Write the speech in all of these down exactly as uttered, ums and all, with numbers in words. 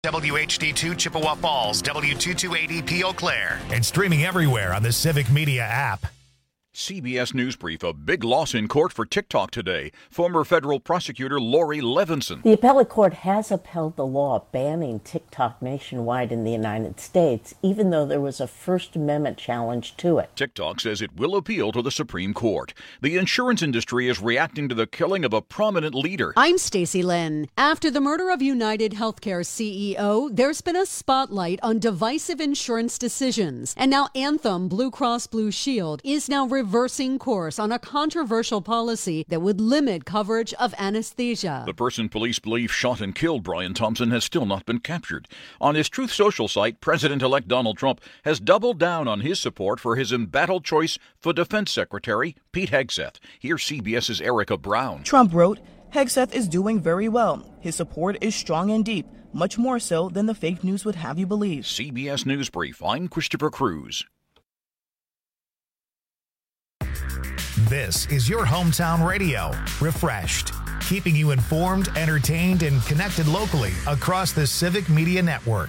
W H D two Chippewa Falls, W two two eight E P Eau Claire, and streaming everywhere on the Civic Media app. C B S News Brief, a big loss in court for TikTok today. Former federal prosecutor Lori Levinson. The appellate court has upheld the law banning TikTok nationwide in the United States, even though there was a First Amendment challenge to it. TikTok says it will appeal to the Supreme Court. The insurance industry is reacting to the killing of a prominent leader. I'm Stacey Lynn. After the murder of United Healthcare C E O, there's been a spotlight on divisive insurance decisions. And now Anthem Blue Cross Blue Shield is now reversing course on a controversial policy that would limit coverage of anesthesia. The person police believe shot and killed Brian Thompson has still not been captured. On his Truth Social site, President-elect Donald Trump has doubled down on his support for his embattled choice for Defense Secretary Pete Hegseth. Here's CBS's Erica Brown. Trump wrote, "Hegseth is doing very well. His support is strong and deep, much more so than the fake news would have you believe." C B S News Brief, I'm Christopher Cruz. This is your hometown radio, Refreshed, keeping you informed, entertained, and connected locally across the Civic Media Network.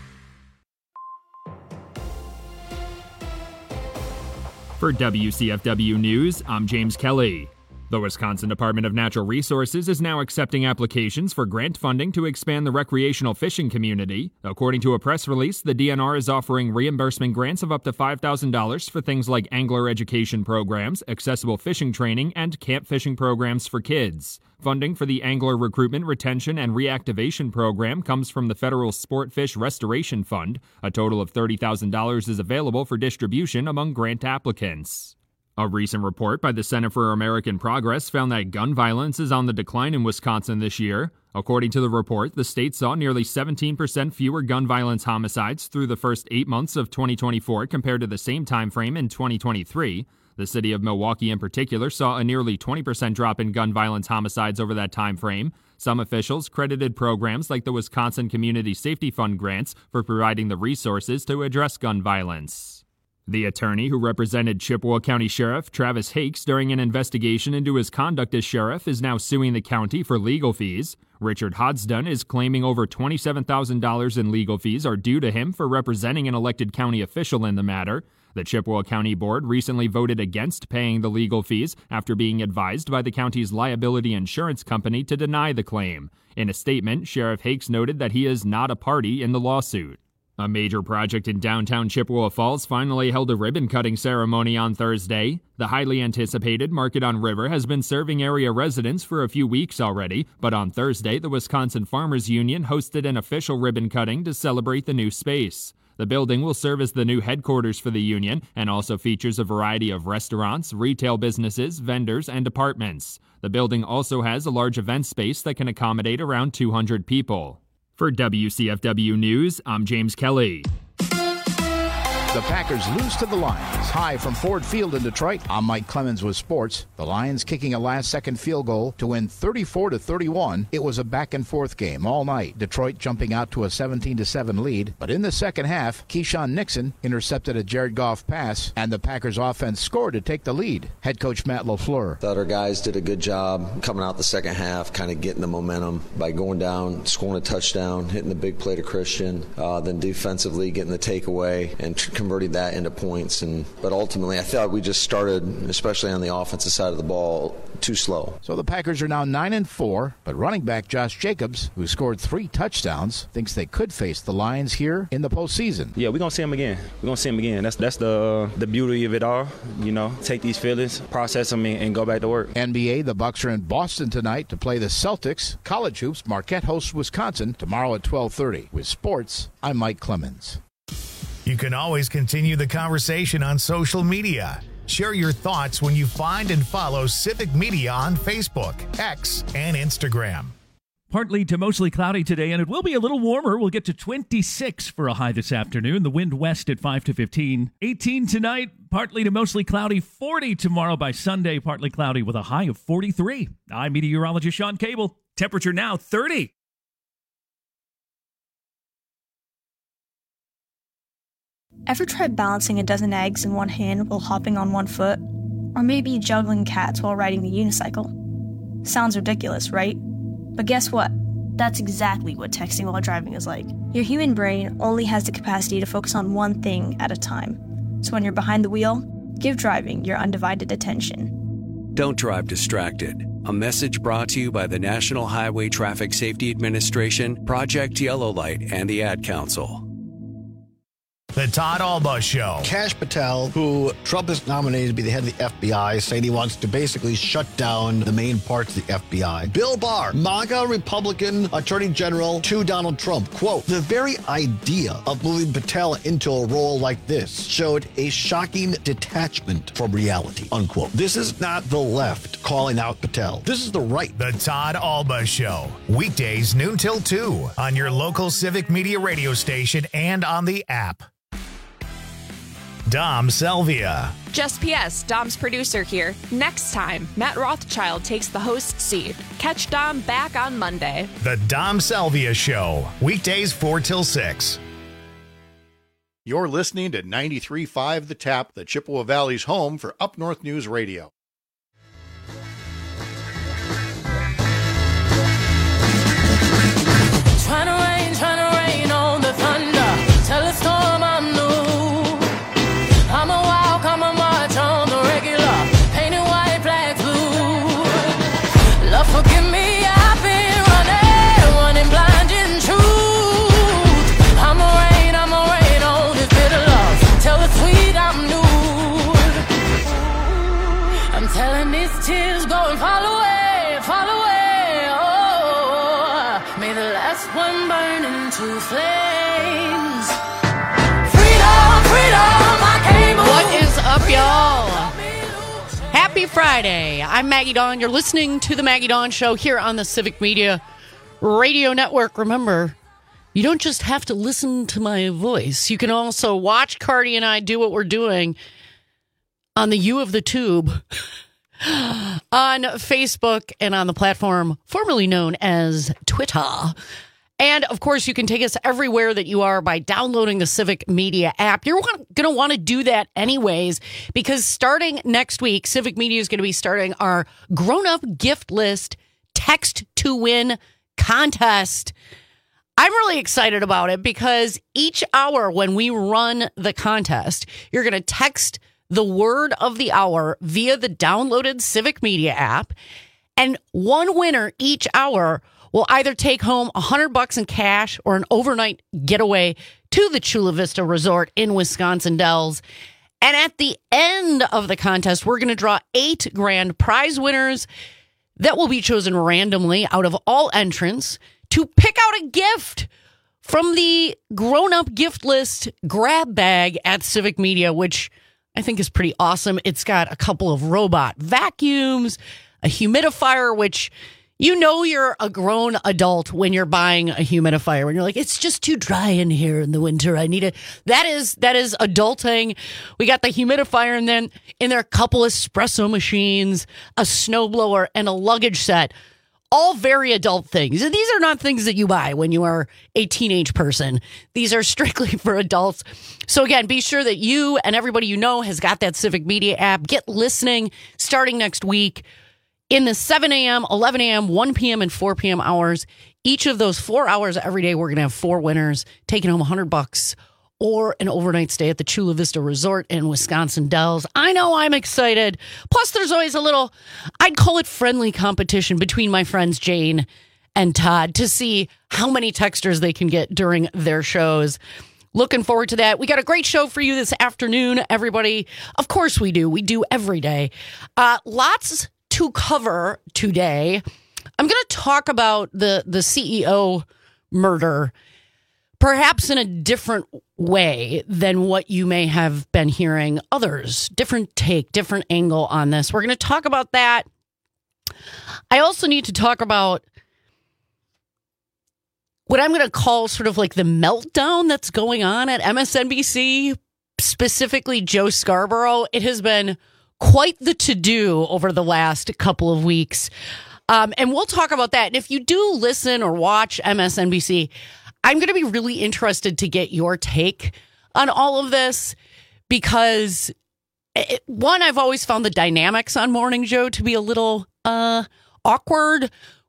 For W C F W News, I'm James Kelly. The Wisconsin Department of Natural Resources is now accepting applications for grant funding to expand the recreational fishing community. According to a press release, the D N R is offering reimbursement grants of up to five thousand dollars for things like angler education programs, accessible fishing training, and camp fishing programs for kids. Funding for the Angler Recruitment, Retention, and Reactivation Program comes from the Federal Sport Fish Restoration Fund. A total of thirty thousand dollars is available for distribution among grant applicants. A recent report by the Center for American Progress found that gun violence is on the decline in Wisconsin this year. According to the report, the state saw nearly seventeen percent fewer gun violence homicides through the first eight months of twenty twenty-four compared to the same time frame in twenty twenty-three. The city of Milwaukee in particular saw a nearly twenty percent drop in gun violence homicides over that time frame. Some officials credited programs like the Wisconsin Community Safety Fund grants for providing the resources to address gun violence. The attorney who represented Chippewa County Sheriff Travis Hakes during an investigation into his conduct as sheriff is now suing the county for legal fees. Richard Hodsdon is claiming over twenty-seven thousand dollars in legal fees are due to him for representing an elected county official in the matter. The Chippewa County Board recently voted against paying the legal fees after being advised by the county's liability insurance company to deny the claim. In a statement, Sheriff Hakes noted that he is not a party in the lawsuit. A major project in downtown Chippewa Falls finally held a ribbon-cutting ceremony on Thursday. The highly anticipated Market on River has been serving area residents for a few weeks already, but on Thursday, the Wisconsin Farmers Union hosted an official ribbon-cutting to celebrate the new space. The building will serve as the new headquarters for the union and also features a variety of restaurants, retail businesses, vendors, and apartments. The building also has a large event space that can accommodate around two hundred people. For W C F W News, I'm James Kelly. The Packers lose to the Lions. Hi from Ford Field in Detroit. I'm Mike Clemens with sports. The Lions kicking a last-second field goal to win thirty-four to thirty-one. It was a back-and-forth game all night. Detroit jumping out to a seventeen to seven lead. But in the second half, Keyshawn Nixon intercepted a Jared Goff pass, and the Packers offense scored to take the lead. Head coach Matt LaFleur. Thought our guys did a good job coming out the second half, kind of getting the momentum by going down, scoring a touchdown, hitting the big play to Christian, uh, then defensively getting the takeaway and converting that into points. And but ultimately, I thought we just started, especially on the offensive side of the ball, too slow. So the Packers are now nine and four, but running back Josh Jacobs, who scored three touchdowns, thinks they could face the Lions here in the postseason. Yeah, we're gonna see them again. We're gonna see them again. That's that's the uh, the beauty of it all. You know, take these feelings, process them, and, and go back to work. N B A, the Bucks are in Boston tonight to play the Celtics. College hoops, Marquette hosts Wisconsin tomorrow at twelve thirty. With sports, I'm Mike Clemens. You can always continue the conversation on social media. Share your thoughts when you find and follow Civic Media on Facebook, X, and Instagram. Partly to mostly cloudy today, and it will be a little warmer. We'll get to twenty-six for a high this afternoon. The wind west at five to fifteen. eighteen tonight, partly to mostly cloudy. forty tomorrow by Sunday, partly cloudy with a high of forty-three. I'm meteorologist Sean Cable. Temperature now thirty. Ever tried balancing a dozen eggs in one hand while hopping on one foot? Or maybe juggling cats while riding the unicycle? Sounds ridiculous, right? But guess what? That's exactly what texting while driving is like. Your human brain only has the capacity to focus on one thing at a time. So when you're behind the wheel, give driving your undivided attention. Don't drive distracted. A message brought to you by the National Highway Traffic Safety Administration, Project Yellow Light, and the Ad Council. The Todd Alba Show. Kash Patel, who Trump has nominated to be the head of the F B I, saying he wants to basically shut down the main parts of the F B I. Bill Barr, MAGA Republican Attorney General to Donald Trump. Quote, the very idea of moving Patel into a role like this showed a shocking detachment from reality, unquote. This is not the left calling out Patel. This is the right. The Todd Alba Show. Weekdays noon till two on your local Civic Media radio station and on the app. Dom Selvia. Just P S, Dom's producer here. Next time, Matt Rothschild takes the host seat. Catch Dom back on Monday. The Dom Selvia Show. Weekdays four till six. You're listening to ninety-three point five The Tap, the Chippewa Valley's home for Up North News Radio. Trying to rain, trying to rain on the thunder. Tell a storm I'm new. I'm a walk, I'm a march on the regular. Painted white, black, blue. Love, forgive me, I've been running, running blind in truth. I'm a rain, I'm a rain on this bitter love. Tell the sweet I'm new. I'm telling these tears go and fall away, fall away. Oh, may the last one burn into flames. Freedom, freedom, I came. What is up, y'all? Happy Friday. I'm Maggie Dawn. You're listening to the Maggie Dawn Show here on the Civic Media Radio Network. Remember, you don't just have to listen to my voice. You can also watch Cardi and I do what we're doing on the U of the Tube on Facebook and on the platform formerly known as Twitter. And, of course, you can take us everywhere that you are by downloading the Civic Media app. You're going to want to do that anyways, because starting next week, Civic Media is going to be starting our grown-up gift list text to win contest. I'm really excited about it because each hour when we run the contest, you're going to text the word of the hour via the downloaded Civic Media app, and one winner each hour will either take home a hundred bucks in cash or an overnight getaway to the Chula Vista Resort in Wisconsin Dells. And at the end of the contest, we're going to draw eight grand prize winners that will be chosen randomly out of all entrants to pick out a gift from the grown-up gift list grab bag at Civic Media, which I think is pretty awesome. It's got a couple of robot vacuums, a humidifier, which you know you're a grown adult when you're buying a humidifier, when you're like, it's just too dry in here in the winter. I need it. That is, that is adulting. We got the humidifier, and then in there, a couple espresso machines, a snowblower, and a luggage set. All very adult things. These are not things that you buy when you are a teenage person. These are strictly for adults. So again, be sure that you and everybody you know has got that Civic Media app. Get listening starting next week. In the seven a.m., eleven a.m., one p.m., and four p.m. hours, each of those four hours every day, we're going to have four winners taking home a hundred bucks or an overnight stay at the Chula Vista Resort in Wisconsin Dells. I know I'm excited. Plus, there's always a little, I'd call it friendly competition between my friends Jane and Todd to see how many texters they can get during their shows. Looking forward to that. We got a great show for you this afternoon, everybody. Of course we do. We do every day. Uh, lots to cover today. I'm going to talk about the, the C E O murder, perhaps in a different way than what you may have been hearing others. Different take, different angle on this. We're going to talk about that. I also need to talk about what I'm going to call sort of like the meltdown that's going on at M S N B C, specifically Joe Scarborough. It has been quite the to-do over the last couple of weeks. Um, and we'll talk about that. And if you do listen or watch M S N B C, I'm going to be really interested to get your take on all of this because, it, one, I've always found the dynamics on Morning Joe to be a little uh, awkward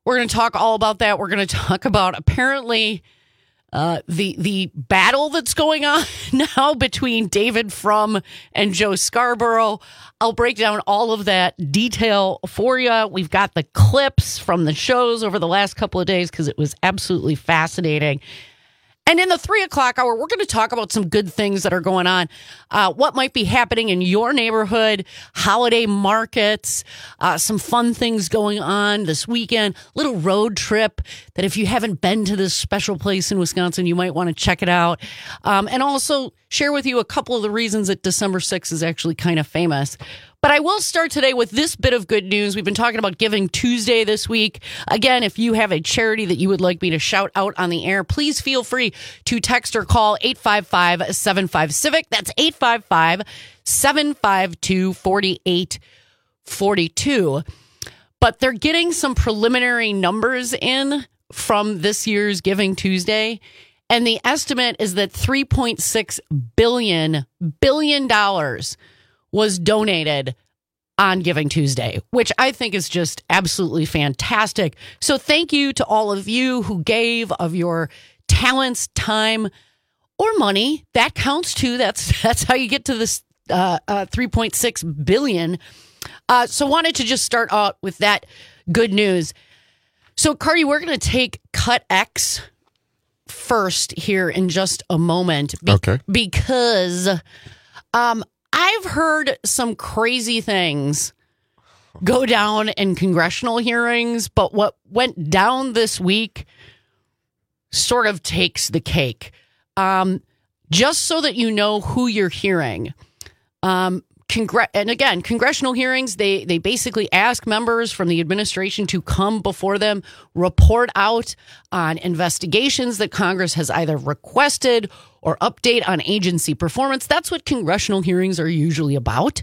We're going to talk all about that. We're going to talk about apparently uh, the the battle that's going on now between David Frum and Joe Scarborough. I'll break down all of that detail for you. We've got the clips from the shows over the last couple of days because it was absolutely fascinating. And in the three o'clock hour, we're going to talk about some good things that are going on, uh, what might be happening in your neighborhood, holiday markets, uh, some fun things going on this weekend, little road trip that if you haven't been to this special place in Wisconsin, you might want to check it out. Um, and also share with you a couple of the reasons that December sixth is actually kind of famous. But I will start today with this bit of good news. We've been talking about Giving Tuesday this week. Again, if you have a charity that you would like me to shout out on the air, please feel free to text or call eight five five, seven five, CIVIC. That's eight five five, seven five two, four eight four two. But they're getting some preliminary numbers in from this year's Giving Tuesday. And the estimate is that three point six billion billion dollars was donated on Giving Tuesday, which I think is just absolutely fantastic. So thank you to all of you who gave of your talents, time, or money. That counts too. That's that's how you get to this uh, uh, three point six billion. Uh, so wanted to just start out with that good news. So Cardi, we're going to take Cut X first here in just a moment. Be- okay. Because um. I've heard some crazy things go down in congressional hearings, but what went down this week sort of takes the cake. Um, just so that you know who you're hearing. Um, congr- and again, congressional hearings, they, they basically ask members from the administration to come before them, report out on investigations that Congress has either requested or update on agency performance. That's what congressional hearings are usually about.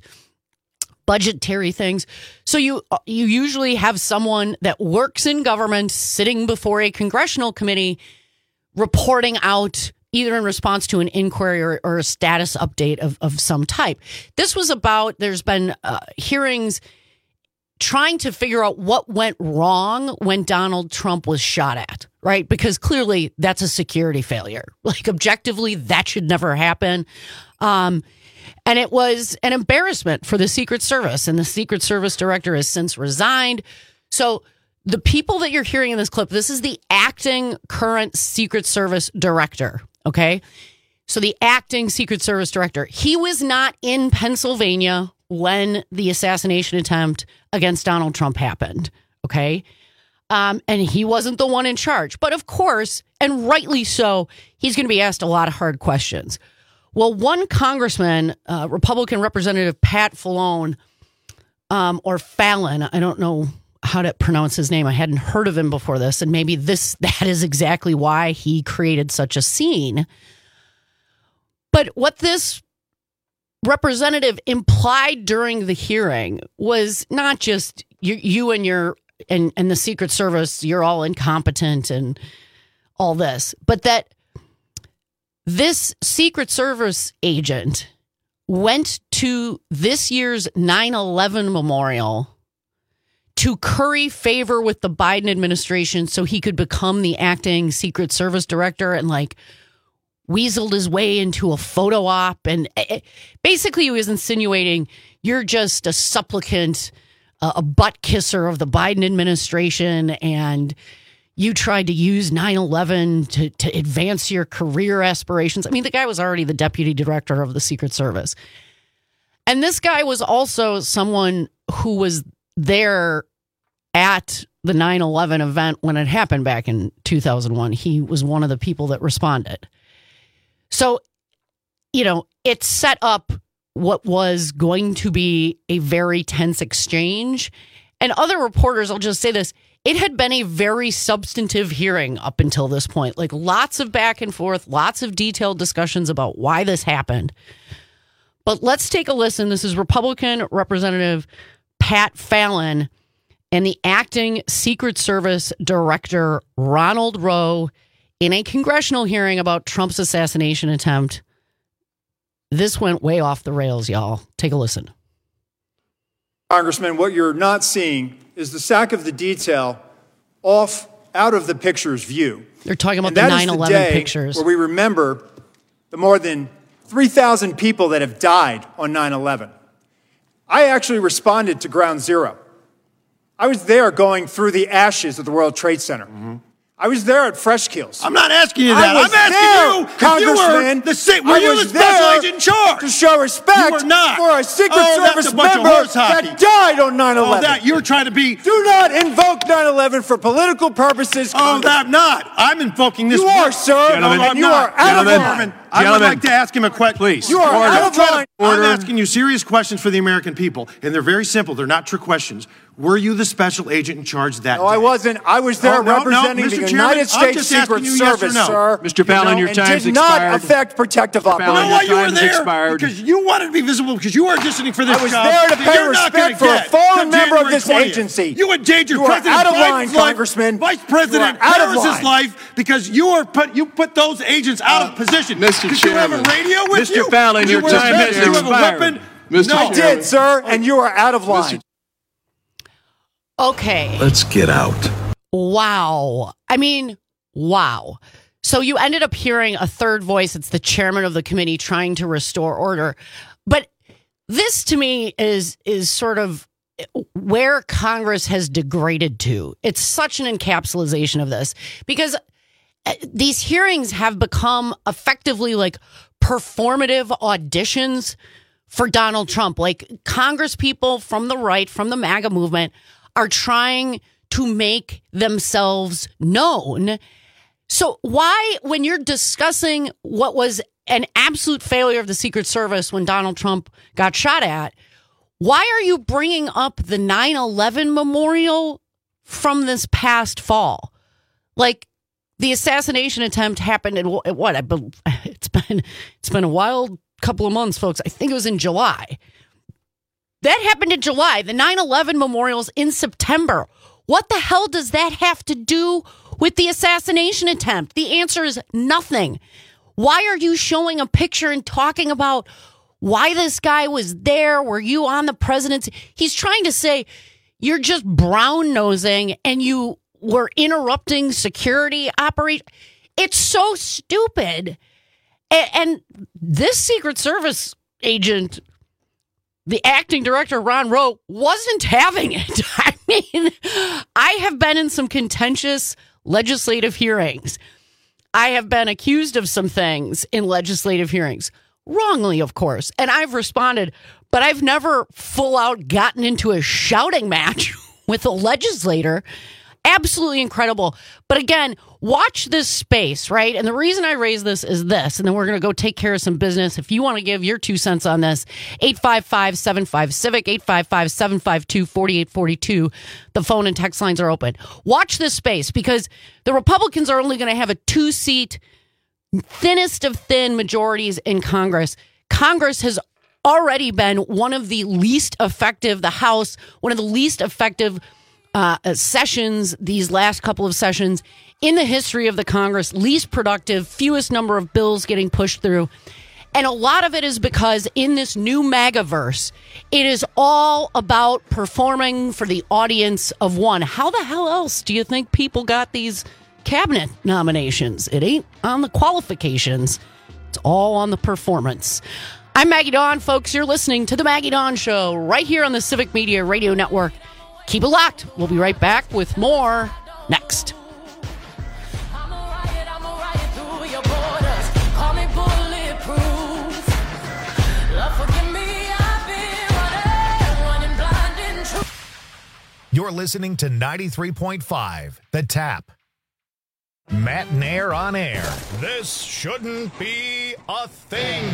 Budgetary things. So you you usually have someone that works in government sitting before a congressional committee reporting out either in response to an inquiry or, or a status update of, of some type. This was about, there's been uh, hearings trying to figure out what went wrong when Donald Trump was shot at, right? Because clearly that's a security failure. Like objectively, that should never happen. Um, and it was an embarrassment for the Secret Service, and the Secret Service director has since resigned. So the people that you're hearing in this clip, this is the acting current Secret Service director, okay? So the acting Secret Service director, he was not in Pennsylvania when the assassination attempt against Donald Trump happened, okay? Um, and he wasn't the one in charge. But of course, and rightly so, he's going to be asked a lot of hard questions. Well, one congressman, uh, Republican Representative Pat Fallon, um, or Fallon, I don't know how to pronounce his name. I hadn't heard of him before this, and maybe this that is exactly why he created such a scene. But what this representative implied during the hearing was not just you, you and your and, and the Secret Service, you're all incompetent and all this, but that this Secret Service agent went to this year's nine eleven memorial to curry favor with the Biden administration so he could become the acting Secret Service director, and like weaseled his way into a photo op. And it, basically he was insinuating you're just a supplicant, uh, a butt kisser of the Biden administration, and you tried to use nine eleven to, to advance your career aspirations. I mean, the guy was already the deputy director of the Secret Service. And this guy was also someone who was there at the nine eleven event when it happened back in two thousand one. He was one of the people that responded. So, you know, it set up what was going to be a very tense exchange. And other reporters, I'll just say this, it had been a very substantive hearing up until this point. Like lots of back and forth, lots of detailed discussions about why this happened. But let's take a listen. This is Republican Representative Pat Fallon and the acting Secret Service Director Ronald Rowe in a congressional hearing about Trump's assassination attempt. This went way off the rails, y'all. Take a listen. Congressman, what you're not seeing is the sack of the detail off out of the picture's view. They're talking about And the that nine is eleven the day pictures. where we remember the more than three thousand people that have died on nine eleven. I actually responded to Ground Zero. I was there going through the ashes of the World Trade Center. Mm-hmm. I was there at Fresh Kills. I'm not asking you that. I was I'm asking there, you if Congressman. you were the, si- were I you was the special there agent in charge? to show respect You were not. for a Secret Oh, that's Service a bunch of member horse hockey. that died on nine eleven. Oh, that you were trying to be. Do not invoke nine eleven for political purposes. Oh, that I'm not. I'm invoking this. You are, sir. Gentlemen, and I'm you not. are out Gentlemen, of line. I would Gentlemen. like to ask him a question. Please. You are Order. out of line. I'm asking you serious questions for the American people, and they're very simple. They're not trick questions. Were you the special agent in charge that No, day? I wasn't. I was there Oh, no, no, representing Mister the Chairman, United I'm States just Secret asking you yes or Service, no. sir. Mister Fallon, You your know, time's and did not expired. affect protective Fallon, You know operations. why you were time's there? expired. Because you wanted to be visible, because you were auditioning for this I was job there to that pay you're not respect gonna for a get fallen till member of January this twentieth. agency. You endangered You are President out of Biden's line, life, Congressman. Vice You President are out of Harris's line. life, because you are put you put those agents out of position. Mister Did you have a Chairman. radio with Mister you? Fallon, Did your you wear a time vest? has Did you have a expired. weapon? Mister No. I did, sir, and you are out of line. Okay. Let's get out. Wow. I mean, wow. So you ended up hearing a third voice. It's the chairman of the committee trying to restore order. But this to me is is sort of where Congress has degraded to. It's such an encapsulation of this because these hearings have become effectively like performative auditions for Donald Trump. Like Congress people from the right, from the MAGA movement, are trying to make themselves known. So why, when you're discussing what was an absolute failure of the Secret Service when Donald Trump got shot at, why are you bringing up the nine eleven memorial from this past fall? Like the assassination attempt happened in what? I believe it's been it's been a wild couple of months, folks. I think it was in July. That happened in July. The nine eleven memorial's in September. What the hell does that have to do with the assassination attempt? The answer is nothing. Why are you showing a picture and talking about why this guy was there? Were you on the presidency? He's trying to say you're just brown nosing and you were interrupting security operation. It's so stupid. And, and this Secret Service agent, the acting director, Ron Rowe, wasn't having it. I mean, I have been in some contentious legislative hearings. I have been accused of some things in legislative hearings, wrongly, of course, and I've responded, but I've never full out gotten into a shouting match with a legislator. Absolutely incredible. But again, watch this space, right? And the reason I raise this is this, and then we're going to go take care of some business. If you want to give your two cents on this, eight five five, seven five, CIVIC, eight five five, seven five two, four eight four two. The phone and text lines are open. Watch this space because the Republicans are only going to have a two-seat, thinnest of thin majorities in Congress. Congress has already been one of the least effective, the House, one of the least effective Uh, sessions, these last couple of sessions in the history of the Congress, least productive, fewest number of bills getting pushed through. And a lot of it is because in this new MAGAverse, it is all about performing for the audience of one. How the hell else do you think people got these cabinet nominations? It ain't on the qualifications. It's all on the performance. I'm Maggie Dawn, folks. You're listening to The Maggie Dawn Show right here on the Civic Media Radio Network. Keep it locked. We'll be right back with more next. You're listening to ninety-three point five, The Tap. Matt Nair on air. This shouldn't be a thing.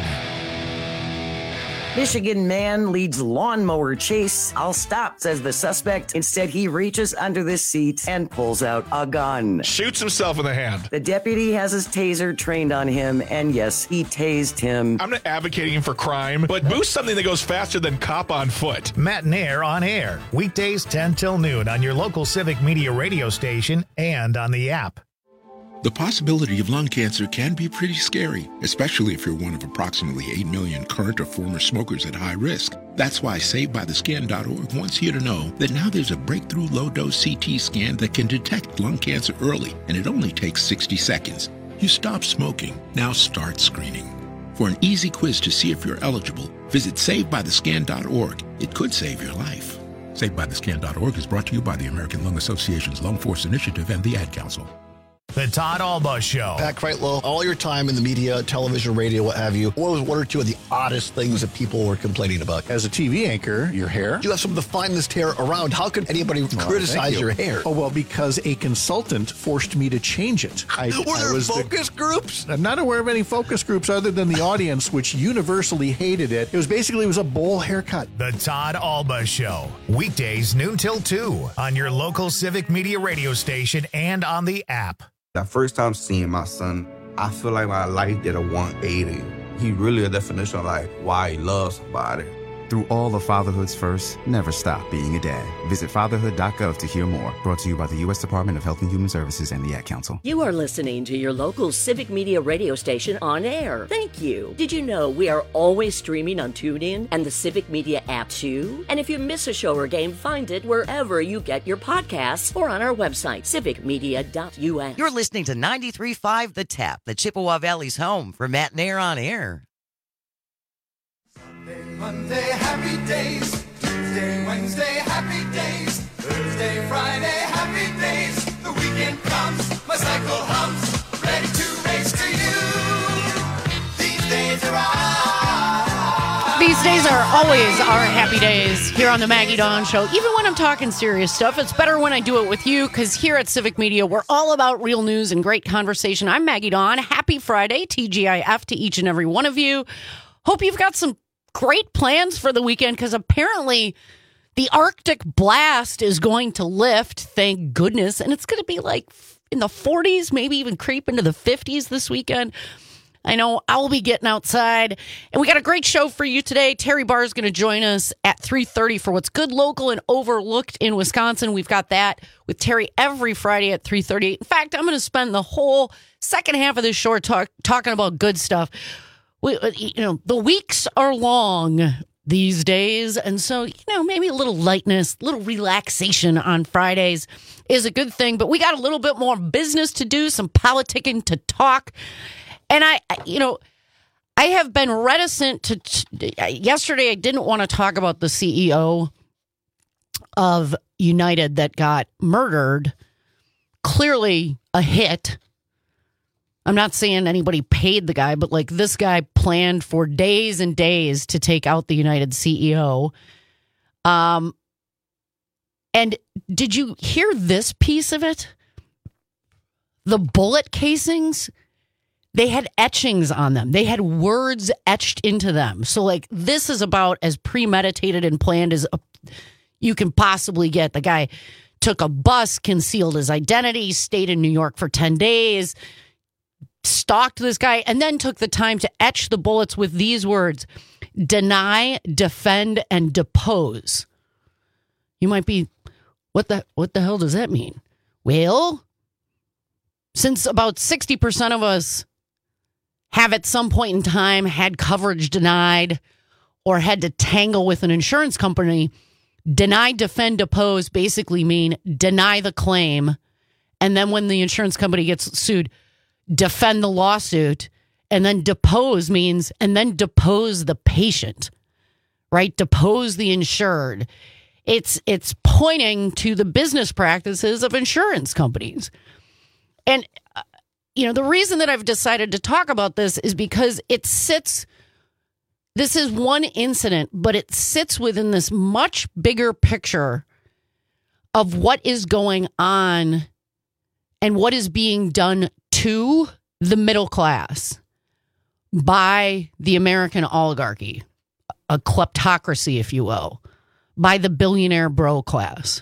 Michigan man leads lawnmower chase. I'll stop, says the suspect. Instead, he reaches under the seat and pulls out a gun. Shoots himself in the hand. The deputy has his taser trained on him, and yes, he tased him. I'm not advocating him for crime, but boost something that goes faster than cop on foot. Matt Nair on air. Weekdays ten till noon on your local Civic Media radio station and on the app. The possibility of lung cancer can be pretty scary, especially if you're one of approximately eight million current or former smokers at high risk. That's why Saved By The Scan dot org wants you to know that now there's a breakthrough low-dose C T scan that can detect lung cancer early, and it only takes sixty seconds. You stop smoking, now start screening. For an easy quiz to see if you're eligible, visit Saved By The Scan dot org. It could save your life. Saved By The Scan dot org is brought to you by the American Lung Association's Lung Force Initiative and the Ad Council. The Todd Alba Show. Pat Kreitlow, all your time in the media, television, radio, what have you, what was one or two of the oddest things that people were complaining about? As a T V anchor, your hair. You have some of the finest hair around. How can anybody oh, criticize you. your hair? Oh, well, because a consultant forced me to change it. I, were I there was focus the, groups? I'm not aware of any focus groups other than the audience, which universally hated it. It was basically, it was a bowl haircut. The Todd Alba Show. Weekdays noon till two on your local Civic Media radio station and on the app. The first time seeing my son, I feel like my life did a one eighty. He really a definition of like why he loves somebody. Through all of fatherhood's first, never stop being a dad. Visit fatherhood dot gov to hear more. Brought to you by the U S Department of Health and Human Services and the Ad Council. You are listening to your local Civic Media radio station on air. Thank you. Did you know we are always streaming on TuneIn and the Civic Media app too? And if you miss a show or game, find it wherever you get your podcasts or on our website, civic media dot u s. You're listening to ninety-three point five The Tap, the Chippewa Valley's home for Matt Nair on air. Monday, happy days. Tuesday, Wednesday, happy days. Thursday, Friday, happy days. The weekend comes, my cycle hums, ready to race to you. These days are ours. These days are always our happy days here on the Maggie Dawn Show. Even when I'm talking serious stuff, it's better when I do it with you, because here at Civic Media, we're all about real news and great conversation. I'm Maggie Dawn. Happy Friday, T G I F to each and every one of you. Hope you've got some great plans for the weekend, because apparently the Arctic blast is going to lift, thank goodness, and it's going to be like in the forties, maybe even creep into the fifties this weekend. I know I'll be getting outside, and we got a great show for you today. Terry Barr is going to join us at three thirty for What's Good, Local, and Overlooked in Wisconsin. We've got that with Terry every Friday at three thirty. In fact, I'm going to spend the whole second half of this show talk, talking about good stuff. We, you know, the weeks are long these days, and so, you know, maybe a little lightness, a little relaxation on Fridays is a good thing, but we got a little bit more business to do, some politicking to talk, and I, you know, I have been reticent to, to yesterday I didn't want to talk about the C E O of United that got murdered, clearly a hit. I'm not saying anybody paid the guy, but like this guy planned for days and days to take out the United C E O. Um, and did you hear this piece of it? The bullet casings, they had etchings on them. They had words etched into them. So like this is about as premeditated and planned as a, you can possibly get. The guy took a bus, concealed his identity, stayed in New York for ten days, stalked this guy, and then took the time to etch the bullets with these words: deny, defend, and depose. You might be, what the what the hell does that mean? Well, since about sixty percent of us have at some point in time had coverage denied or had to tangle with an insurance company, deny, defend, depose basically mean deny the claim, and then when the insurance company gets sued, defend the lawsuit, and then depose means, and then depose the patient, right? Depose the insured. It's it's pointing to the business practices of insurance companies. And, uh, you know, the reason that I've decided to talk about this is because it sits, this is one incident, but it sits within this much bigger picture of what is going on and what is being done to the middle class by the American oligarchy, a kleptocracy, if you will, by the billionaire bro class.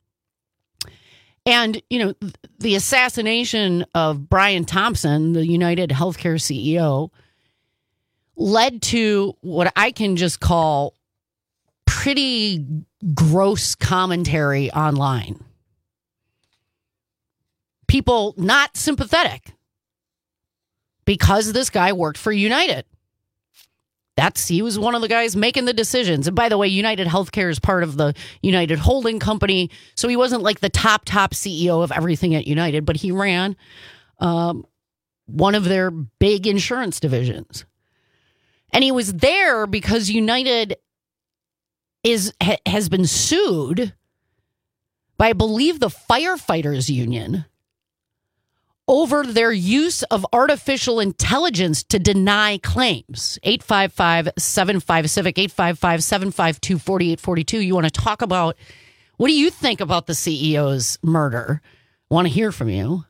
And, you know, the assassination of Brian Thompson, the United Healthcare C E O, led to what I can just call pretty gross commentary online. people not sympathetic because this guy worked for United. That's he was one of the guys making the decisions. And by the way, United Healthcare is part of the United Holding Company, so he wasn't like the top top C E O of everything at United, but he ran um, one of their big insurance divisions. And he was there because United is ha, has been sued by, I believe, the firefighters union over their use of artificial intelligence to deny claims. eight five five, seven five, CIVIC, eight five five, seven five two, four eight four two. You want to talk about, what do you think about the C E O's murder? I want to hear from you.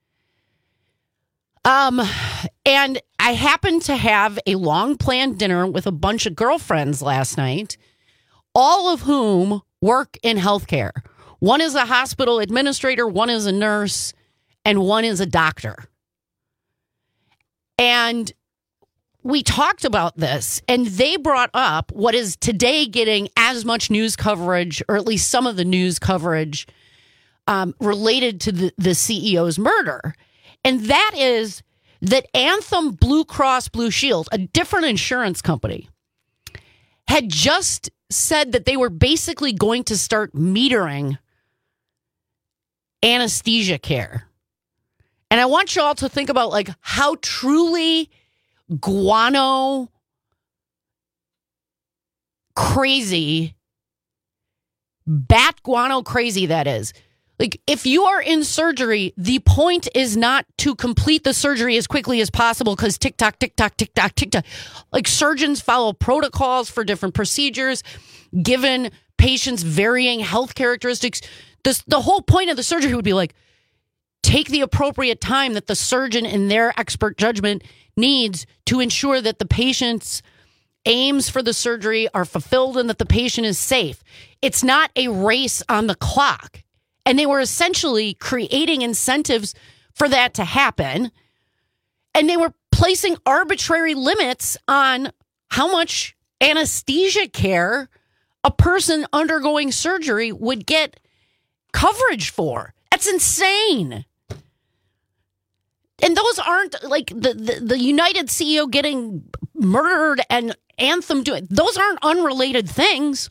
Um, and I happened to have a long planned dinner with a bunch of girlfriends last night, all of whom work in healthcare. One is a hospital administrator, one is a nurse, and one is a doctor. And we talked about this, and they brought up what is today getting as much news coverage, or at least some of the news coverage, um, related to the, the C E O's murder. And that is that Anthem Blue Cross Blue Shield, a different insurance company, had just said that they were basically going to start metering anesthesia care. And I want you all to think about like how truly guano crazy, bat guano crazy that is. Like, if you are in surgery, the point is not to complete the surgery as quickly as possible because tick-tock, tick-tock, tick-tock, tick-tock. Like, surgeons follow protocols for different procedures, given patients' varying health characteristics. This, the whole point of the surgery would be like, take the appropriate time that the surgeon in their expert judgment needs to ensure that the patient's aims for the surgery are fulfilled and that the patient is safe. It's not a race on the clock. And they were essentially creating incentives for that to happen. And they were placing arbitrary limits on how much anesthesia care a person undergoing surgery would get coverage for. That's insane. And those aren't like the, the, the United C E O getting murdered and Anthem doing, those aren't unrelated things.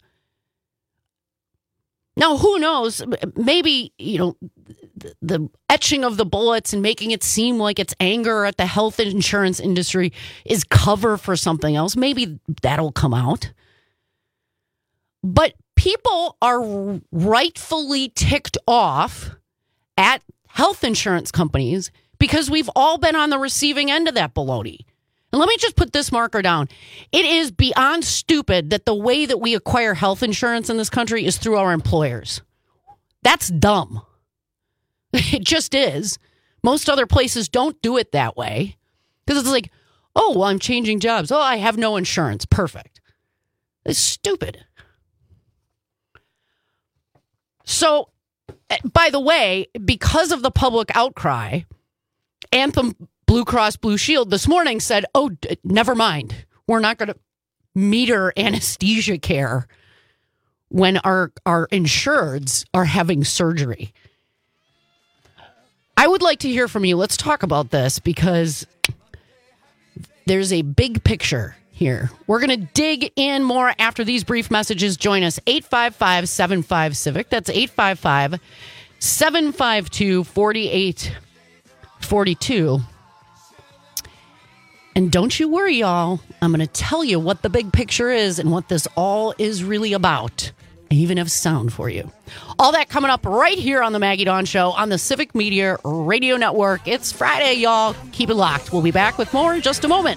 Now, who knows? Maybe, you know, the, the etching of the bullets and making it seem like it's anger at the health insurance industry is cover for something else. Maybe that'll come out. But people are rightfully ticked off at health insurance companies because we've all been on the receiving end of that baloney. And let me just put this marker down. It is beyond stupid that the way that we acquire health insurance in this country is through our employers. That's dumb. It just is. Most other places don't do it that way. Because it's like, oh, well, I'm changing jobs. Oh, I have no insurance. Perfect. It's stupid. So, by the way, because of the public outcry, Anthem Blue Cross Blue Shield this morning said, oh, d- never mind. We're not going to meter anesthesia care when our, our insureds are having surgery. I would like to hear from you. Let's talk about this because there's a big picture here. We're going to dig in more after these brief messages. Join us, eight five five, seven five, CIVIC. That's eight five five, seven five two, four eight four two. And don't you worry, y'all. I'm going to tell you what the big picture is and what this all is really about. I even have sound for you. All that coming up right here on the Maggie Dawn Show on the Civic Media Radio Network. It's Friday, y'all. Keep it locked. We'll be back with more in just a moment.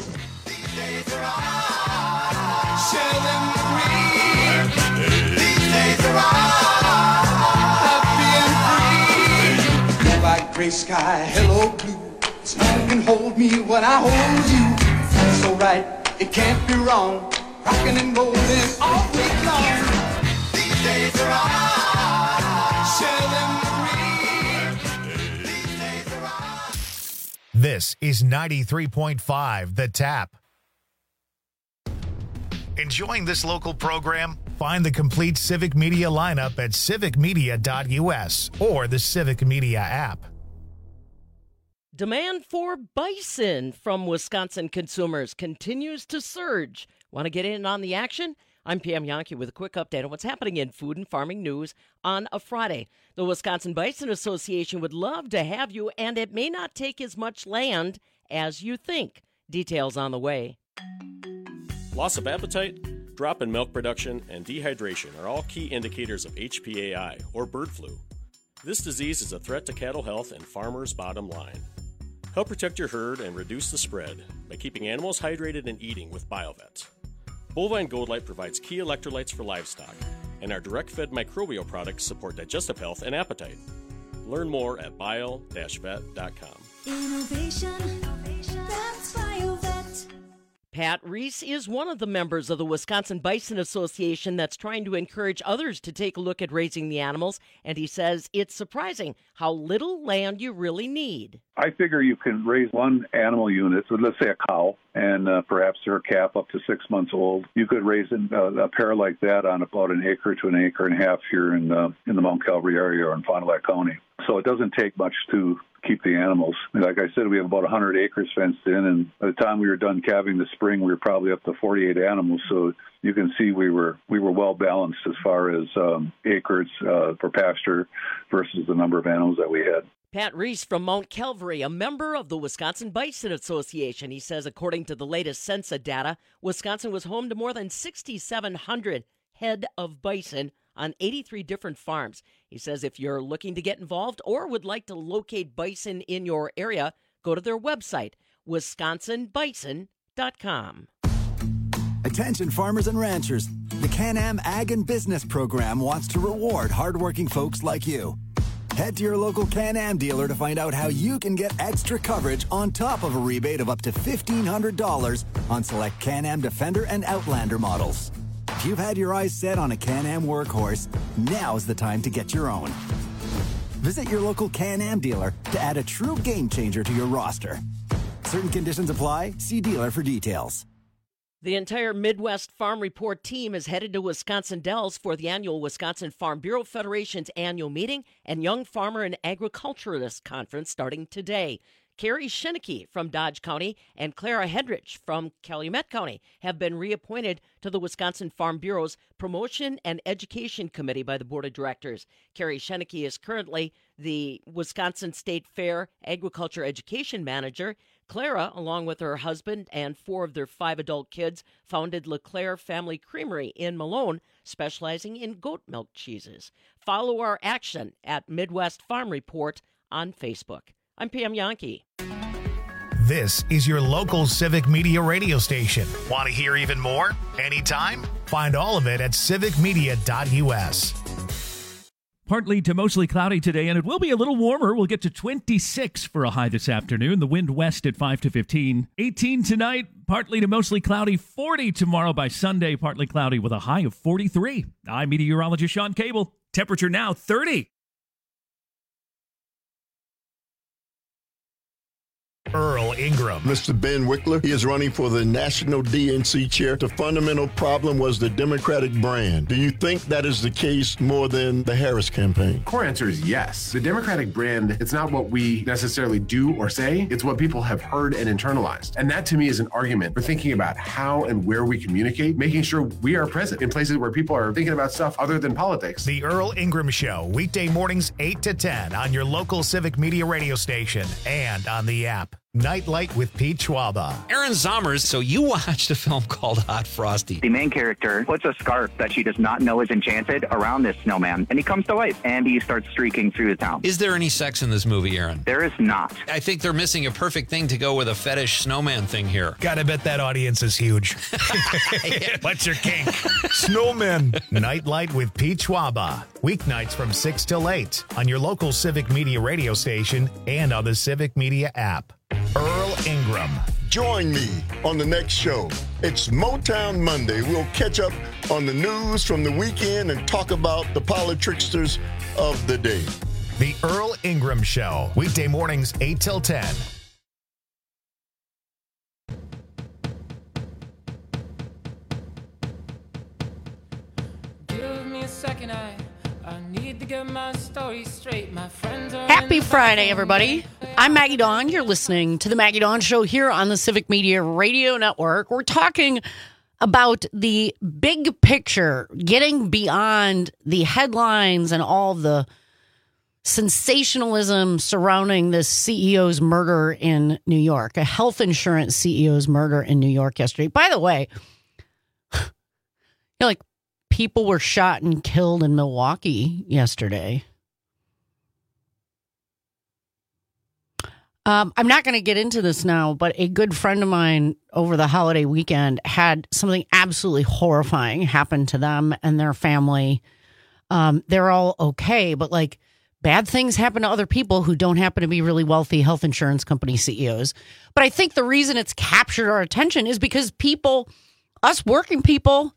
Gray sky, hello blue. You can hold me when I hold you. It's so right, it can't be wrong. Rockin' and rollin' all week long. These days are on. Share them free. These days are on. This is ninety-three point five The Tap. Enjoying this local program? Find the complete Civic Media lineup at civic media dot u s or the Civic Media app. Demand for bison from Wisconsin consumers continues to surge. Want to get in on the action? I'm Pam Yankee with a quick update on what's happening in food and farming news on a Friday. The Wisconsin Bison Association would love to have you, and it may not take as much land as you think. Details on the way. Loss of appetite, drop in milk production, and dehydration are all key indicators of H P A I, or bird flu. This disease is a threat to cattle health and farmers' bottom line. Help protect your herd and reduce the spread by keeping animals hydrated and eating with BioVet. Bovine Gold Light provides key electrolytes for livestock, and our direct-fed microbial products support digestive health and appetite. Learn more at bio dash vet dot com. Innovation, that's BioVet. Pat Reese is one of the members of the Wisconsin Bison Association that's trying to encourage others to take a look at raising the animals, and he says it's surprising how little land you really need. I figure you can raise one animal unit, so let's say a cow, and uh, perhaps her calf up to six months old. You could raise an, uh, a pair like that on about an acre to an acre and a half here in, uh, in the Mount Calvary area or in Fond du Lac County. So it doesn't take much to keep the animals. Like I said, we have about one hundred acres fenced in, and by the time we were done calving this spring, we were probably up to forty-eight animals. So you can see we were we were well balanced as far as um, acreage uh, for pasture versus the number of animals that we had. Pat Reese from Mount Calvary, a member of the Wisconsin Bison Association. He says, according to the latest Censa data, Wisconsin was home to more than six thousand seven hundred head of bison on eighty-three different farms. He says if you're looking to get involved or would like to locate bison in your area, go to their website, wisconsin bison dot com. Attention farmers and ranchers. The Can-Am Ag and Business Program wants to reward hardworking folks like you. Head to your local Can-Am dealer to find out how you can get extra coverage on top of a rebate of up to fifteen hundred dollars on select Can-Am Defender and Outlander models. If you've had your eyes set on a Can-Am workhorse, now's the time to get your own. Visit your local Can-Am dealer to add a true game changer to your roster. Certain conditions apply. See dealer for details. The entire Midwest Farm Report team is headed to Wisconsin Dells for the annual Wisconsin Farm Bureau Federation's annual meeting and Young Farmer and Agriculturalist Conference starting today. Carrie Schenicke from Dodge County and Clara Hedrich from Calumet County have been reappointed to the Wisconsin Farm Bureau's Promotion and Education Committee by the Board of Directors. Carrie Schenicke is currently the Wisconsin State Fair Agriculture Education Manager. Clara, along with her husband and four of their five adult kids, founded LeClaire Family Creamery in Malone, specializing in goat milk cheeses. Follow our action at Midwest Farm Report on Facebook. I'm Pam Yankee. This is your local Civic Media radio station. Want to hear even more? Anytime? Find all of it at civic media dot u s. Partly to mostly cloudy today, and it will be a little warmer. We'll get to twenty-six for a high this afternoon. The wind west at five to fifteen. eighteen tonight, partly to mostly cloudy. forty tomorrow by Sunday, partly cloudy with a high of forty-three. I'm meteorologist Sean Cable. Temperature now thirty. Earl Ingram. Mister Ben Wickler, he is running for the National D N C chair. The fundamental problem was the Democratic brand. Do you think that is the case more than the Harris campaign? Core answer is yes. The Democratic brand, it's not what we necessarily do or say, it's what people have heard and internalized. And that to me is an argument for thinking about how and where we communicate, making sure we are present in places where people are thinking about stuff other than politics. The Earl Ingram Show, weekday mornings eight to ten on your local Civic Media radio station and on the app. Nightlight with Pete Schwaba. Aaron Zommers, so you watched a film called Hot Frosty. The main character puts a scarf that she does not know is enchanted around this snowman, and he comes to life, and he starts streaking through the town. Is there any sex in this movie, Aaron? There is not. I think they're missing a perfect thing to go with a fetish snowman thing here. Gotta bet that audience is huge. What's your kink? Snowmen. Nightlight with Pete Schwaba. Weeknights from six till eight on your local Civic Media radio station and on the Civic Media app. Earl Ingram. Join me on the next show. It's Motown Monday. We'll catch up on the news from the weekend and talk about the politricksters of the day. The Earl Ingram Show. Weekday mornings eight till ten. Give me a second, I Happy Friday, everybody. I'm Maggie Dawn. You're listening to the Maggie Dawn Show here on the Civic Media Radio Network. We're talking about the big picture, getting beyond the headlines and all the sensationalism surrounding this C E O's murder in New York, a health insurance C E O's murder in New York yesterday. By the way, you know, like people were shot and killed in Milwaukee yesterday. Um, I'm not going to get into this now, but a good friend of mine over the holiday weekend had something absolutely horrifying happen to them and their family. Um, they're all okay, but like bad things happen to other people who don't happen to be really wealthy health insurance company C E Os. But I think the reason it's captured our attention is because people, us working people,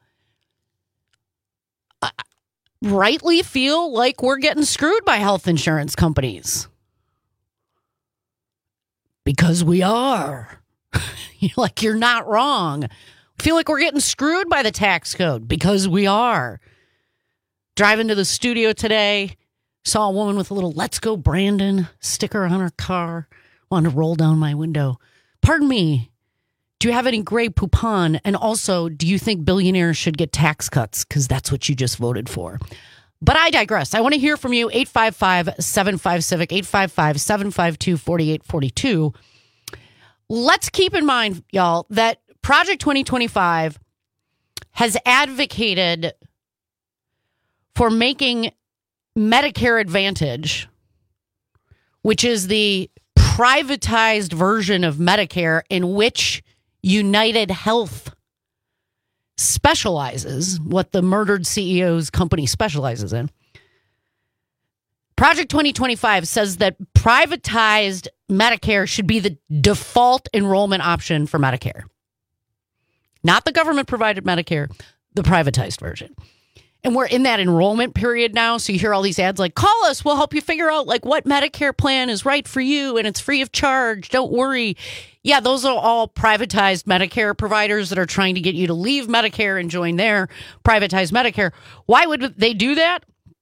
uh, rightly feel like we're getting screwed by health insurance companies. Because we are. You're like, you're not wrong. Feel like we're getting screwed by the tax code because we are. Driving to the studio today, saw a woman with a little "Let's Go Brandon" sticker on her car. Wanted to roll down my window. Pardon me, do you have any Grey Poupon? And also, do you think billionaires should get tax cuts? Because that's what you just voted for. But I digress. I want to hear from you. eight five five, seven five, CIVIC, eight five five, seven five two, four eight four two. Let's keep in mind, y'all, that Project twenty twenty-five has advocated for making Medicare Advantage, which is the privatized version of Medicare in which United Health specializes, what the murdered C E O's company specializes in. Project twenty twenty-five says that privatized Medicare should be the default enrollment option for Medicare. Not the government-provided Medicare, the privatized version. And we're in that enrollment period now, so you hear all these ads like, call us, we'll help you figure out like what Medicare plan is right for you, and it's free of charge, don't worry. Yeah, those are all privatized Medicare providers that are trying to get you to leave Medicare and join their privatized Medicare. Why would they do that?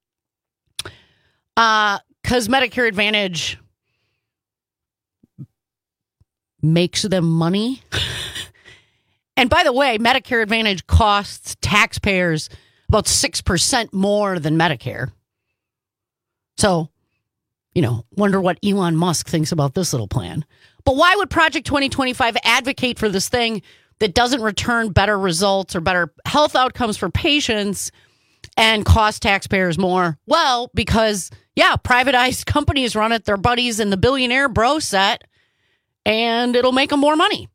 Uh, because Medicare Advantage makes them money. And by the way, Medicare Advantage costs taxpayers about six percent more than Medicare. So, you know, wonder what Elon Musk thinks about this little plan. But why would Project twenty twenty-five advocate for this thing that doesn't return better results or better health outcomes for patients and cost taxpayers more? Well, because, yeah, privatized companies run it, their buddies in the billionaire bro set, and it'll make them more money.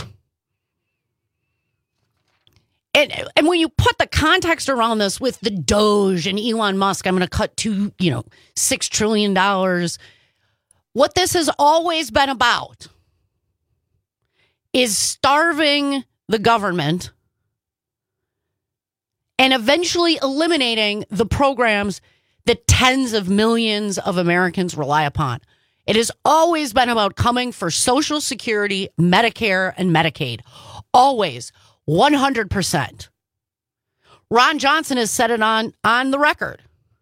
And, and when you put the context around this with the Doge and Elon Musk, I'm going to cut to, you know, six trillion dollars. What this has always been about is starving the government and eventually eliminating the programs that tens of millions of Americans rely upon. It has always been about coming for Social Security, Medicare, and Medicaid. Always. one hundred percent. Ron Johnson has said it on, on the record.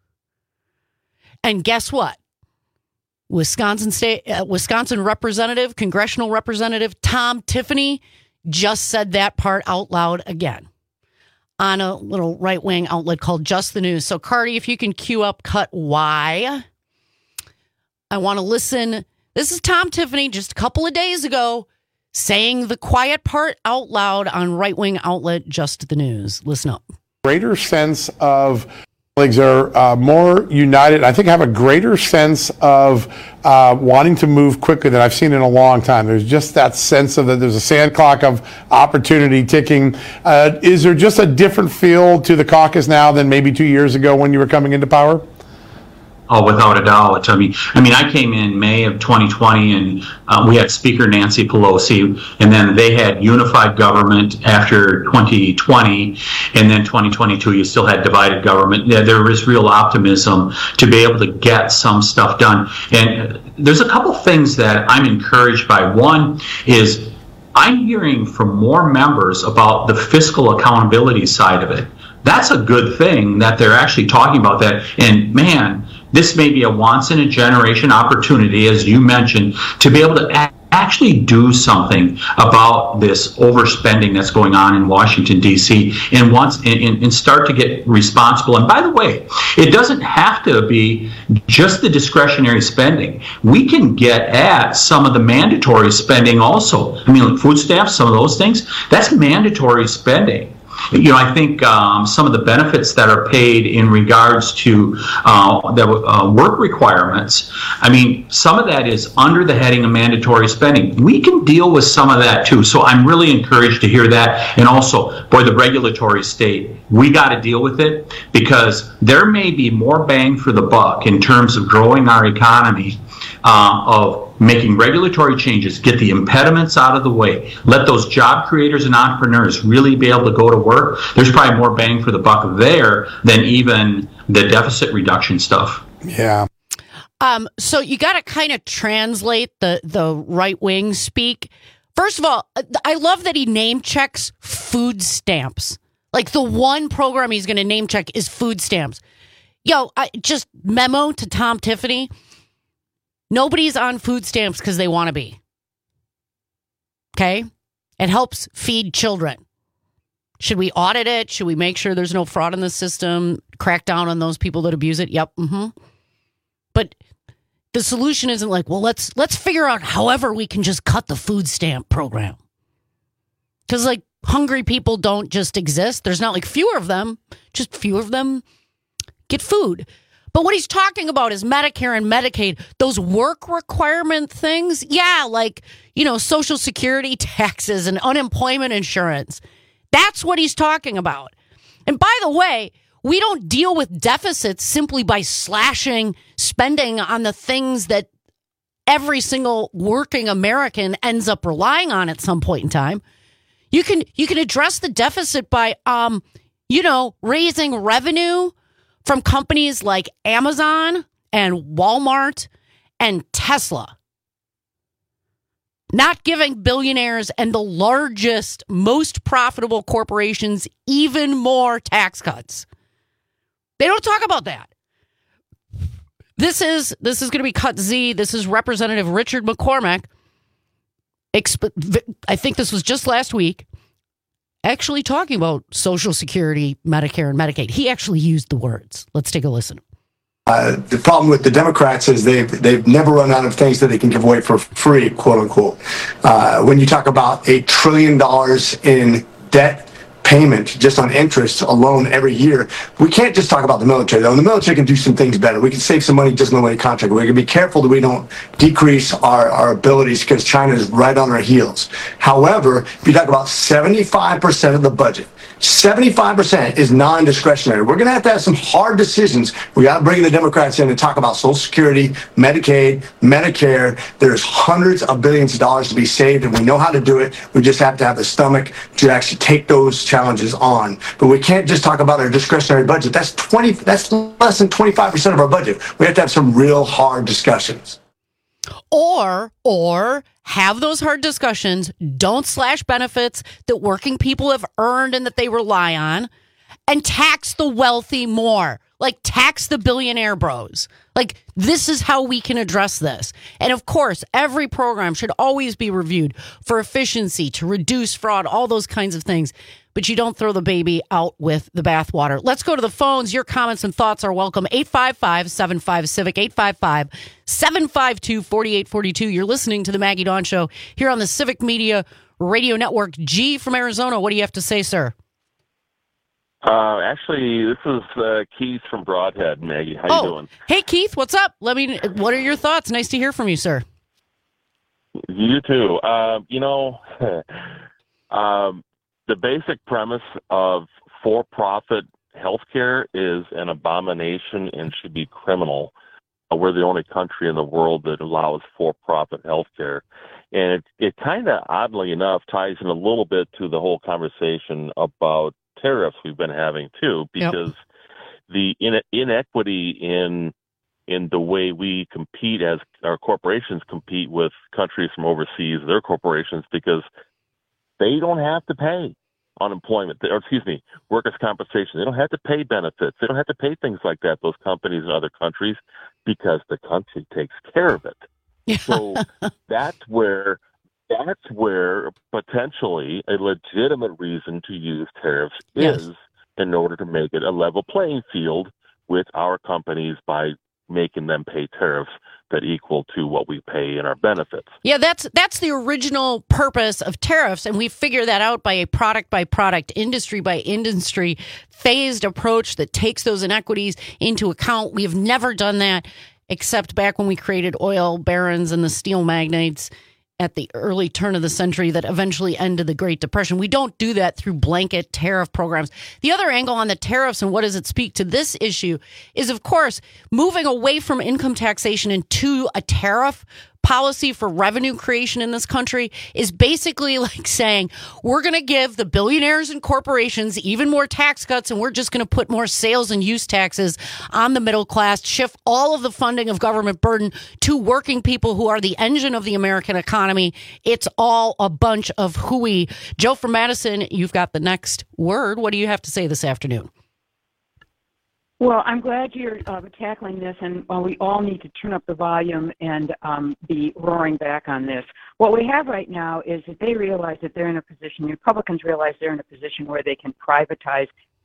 And guess what? Wisconsin State, uh, Wisconsin Representative, Congressional Representative Tom Tiffany just said that part out loud again on a little right-wing outlet called Just the News. So, Cardi, if you can cue up cut Y, I want to listen. This is Tom Tiffany just a couple of days ago saying the quiet part out loud on right-wing outlet Just the News. Listen up. Greater sense of colleagues are uh, more united. I think have a greater sense of uh, wanting to move quickly than I've seen in a long time. There's just that sense of that there's a sand clock of opportunity ticking. Uh, is there just a different feel to the caucus now than maybe two years ago when you were coming into power? Oh, without a doubt. I mean, I mean, I came in May of twenty twenty, and um, we had Speaker Nancy Pelosi, and then they had unified government after twenty twenty, and then twenty twenty-two, you still had divided government. Yeah, there was real optimism to be able to get some stuff done. And there's a couple things that I'm encouraged by. One is I'm hearing from more members about the fiscal accountability side of it. that's a good thing that they're actually talking about that. And man, this may be a once in a generation opportunity, as you mentioned, to be able to act actually do something about this overspending that's going on in Washington, D C, and once and, and start to get responsible. And by the way, it doesn't have to be just the discretionary spending. We can get at some of the mandatory spending also. I mean, like food stamps, some of those things, that's mandatory spending. You know, I think um, some of the benefits that are paid in regards to uh, the uh, work requirements, I mean, some of that is under the heading of mandatory spending. We can deal with some of that too. So I'm really encouraged to hear that. And also, boy, the regulatory state, we got to deal with it, because there may be more bang for the buck in terms of growing our economy, uh, of making regulatory changes, get the impediments out of the way, let those job creators and entrepreneurs really be able to go to work. There's probably more bang for the buck there than even the deficit reduction stuff. Yeah. Um, so you got to kind of translate the, the right wing speak. First of all, I love that he name checks food stamps. Like the one program he's going to name check is food stamps. Yo, I, just memo to Tom Tiffany. Nobody's on food stamps because they want to be. Okay? It helps feed children. Should we audit it? Should we make sure there's no fraud in the system? Crack down on those people that abuse it? Yep. Mm-hmm. But the solution isn't like, well, let's let's figure out however we can just cut the food stamp program. Because, like, hungry people don't just exist. There's not like fewer of them. Just fewer of them get food. But what he's talking about is Medicare and Medicaid, those work requirement things. Yeah, like, you know, Social Security taxes and unemployment insurance. That's what he's talking about. And by the way, we don't deal with deficits simply by slashing spending on the things that every single working American ends up relying on at some point in time. You can you can address the deficit by, um, you know, raising revenue from companies like Amazon and Walmart and Tesla. Not giving billionaires and the largest, most profitable corporations even more tax cuts. They don't talk about that. This is this is going to be Cut Z. This is Representative Richard McCormick. Exp- I think this was just last week. Actually talking about Social Security, Medicare, and Medicaid. He actually used the words. Let's take a listen. Uh, the problem with the Democrats is they've, they've never run out of things that they can give away for free, quote unquote. Uh, when you talk about a trillion dollars in debt payment just on interest alone every year, we can't just talk about the military, though. The military can do some things better. We can save some money just on the way contract. We can be careful that we don't decrease our, our abilities, because China is right on our heels. However, if you talk about seventy-five percent of the budget, seventy-five percent is non-discretionary. We're going to have to have some hard decisions. We got to bring the Democrats in and talk about Social Security, Medicaid, Medicare. There's hundreds of billions of dollars to be saved, and we know how to do it. We just have to have the stomach to actually take those challenges on. But we can't just talk about our discretionary budget. That's twenty. That's less than twenty-five percent of our budget. We have to have some real hard discussions. Or, or have those hard discussions. Don't slash benefits that working people have earned and that they rely on, and tax the wealthy more. Like, tax the billionaire bros. Like, this is how we can address this. And of course, every program should always be reviewed for efficiency, to reduce fraud, all those kinds of things. But you don't throw the baby out with the bathwater. Let's go to the phones. Your comments and thoughts are welcome. eight five five, seven five, CIVIC, eight five five, seven five two, four eight four two. You're listening to the Maggie Dawn Show here on the Civic Media Radio Network. G from Arizona, what do you have to say, sir? Uh, actually, this is uh, Keith from Broadhead, Maggie. How oh, you doing? Hey, Keith, what's up? Let me. What are your thoughts? Nice to hear from you, sir. You too. Uh, you know, um, the basic premise of for-profit healthcare is an abomination and should be criminal. Uh, we're the only country in the world that allows for-profit healthcare. And it, it kind of, oddly enough, ties in a little bit to the whole conversation about tariffs we've been having, too, because yep. the in- inequity in in the way we compete, as our corporations compete with countries from overseas, their corporations, because they don't have to pay. unemployment, or excuse me, workers' compensation. They don't have to pay benefits. They don't have to pay things like that, those companies in other countries, because the country takes care of it. Yeah. So that's where that's where potentially a legitimate reason to use tariffs yes. is in order to make it a level playing field with our companies by making them pay tariffs that equal to what we pay in our benefits. Yeah, that's that's the original purpose of tariffs, and we figure that out by a product-by-product, industry-by-industry, phased approach that takes those inequities into account. We have never done that except back when we created oil barons and the steel magnates at the early turn of the century that eventually ended the Great Depression. We don't do that through blanket tariff programs. The other angle on the tariffs and what does it speak to this issue is, of course, moving away from income taxation into a tariff policy for revenue creation in this country is basically like saying we're going to give the billionaires and corporations even more tax cuts, and we're just going to put more sales and use taxes on the middle class, shift all of the funding of government burden to working people who are the engine of the American economy. It's all a bunch of hooey. Joe from Madison, you've got the next word. What do you have to say this afternoon? Well, I'm glad you're uh, tackling this, and well, we all need to turn up the volume and um, be roaring back on this. What we have right now is that they realize that they're in a position, Republicans realize they're in a position where they can privatize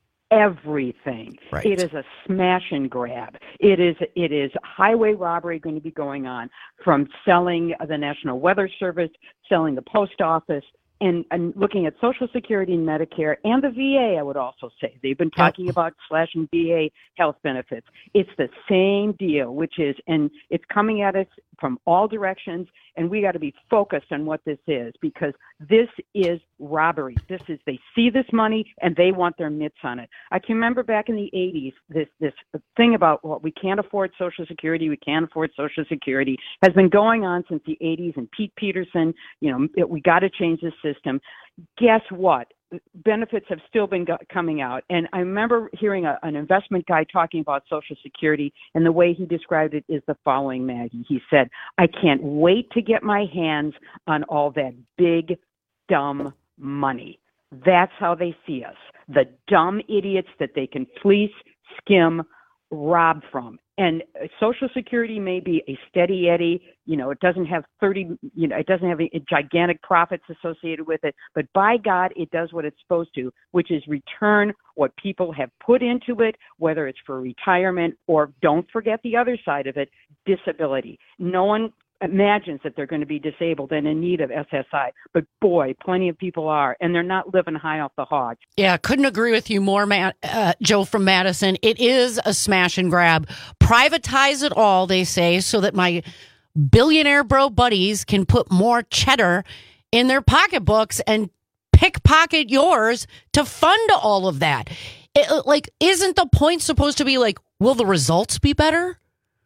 everything. Right. It is a smash and grab. It is it is highway robbery going to be going on, from selling the National Weather Service, selling the post office, And, and looking at Social Security and Medicare and the V A, I would also say. They've been talking about slashing V A health benefits. It's the same deal, which is, and it's coming at us from all directions, and we got to be focused on what this is, because this is robbery. This is, they see this money and they want their mitts on it. I can remember back in the eighties, this this thing about, well, we can't afford Social Security, we can't afford Social Security has been going on since the eighties, and Pete Peterson, you know, it, we got to change this system. Guess what? Benefits have still been go- coming out. And I remember hearing a, an investment guy talking about Social Security, and the way he described it is the following, Maggie. He said, I can't wait to get my hands on all that big, dumb money. That's how they see us, the dumb idiots that they can fleece, skim, rob from. And Social Security may be a steady Eddie, you know, it doesn't have thirty, you know, it doesn't have a gigantic profits associated with it, but by God, it does what it's supposed to, which is return what people have put into it, whether it's for retirement or, don't forget the other side of it, disability. No one imagines that they're going to be disabled and in need of S S I, but boy, plenty of people are, and they're not living high off the hog. Yeah, couldn't agree with you more, Matt, uh, Joe from Madison. It is a smash and grab. Privatize it all, they say, so that my billionaire bro buddies can put more cheddar in their pocketbooks and pickpocket yours to fund all of that. It, like, isn't the point supposed to be like, will the results be better?